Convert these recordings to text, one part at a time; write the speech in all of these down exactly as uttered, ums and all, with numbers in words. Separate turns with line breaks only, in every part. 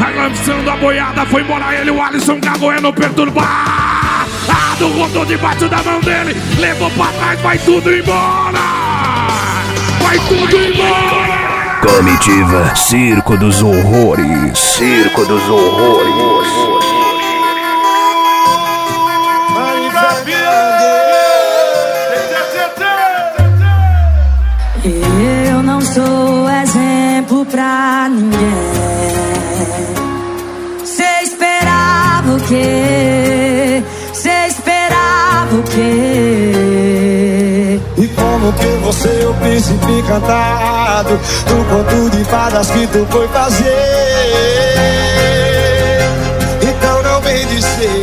Vai lançando a boiada, foi embora ele, o Alisson Gagoeno perturbar. Ah, do rodou debaixo da mão dele, levou pra trás, vai tudo embora. Vai tudo embora.
Comitiva Circo dos Horrores. Circo dos Horrores.
Eu não sou exemplo pra ninguém. Cê esperava o quê? Cê esperava o quê?
E como que você é o príncipe encantado do conto de fadas que tu foi fazer? Então não vem dizer.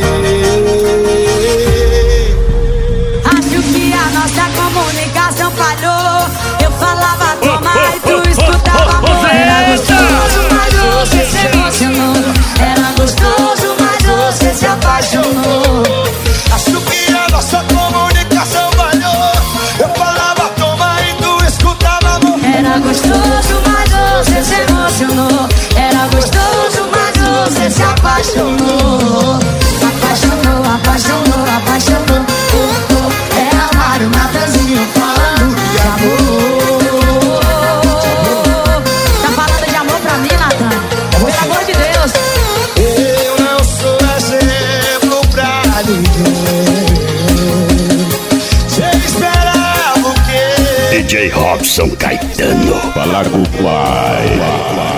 Acho que a nossa comunicação falhou. Eu falava toma e tu escutava amor. Era gostoso, mas você se emocionou. Era gostoso, mas você se apaixonou.
Acho que a nossa comunicação falhou. Eu falava toma e tu escutava amor.
Era gostoso, mas você se emocionou. Era gostoso, mas você se apaixonou. Apaixonou, apaixonou, apaixonou. Oh, oh. É amar o Natanzinho falando de amor. Tá falando de amor pra mim, Natan? Pelo amor de Deus.
Eu não sou exemplo pra ninguém. Você esperava o quê?
D J Robson Caetano.
Fala com o pai.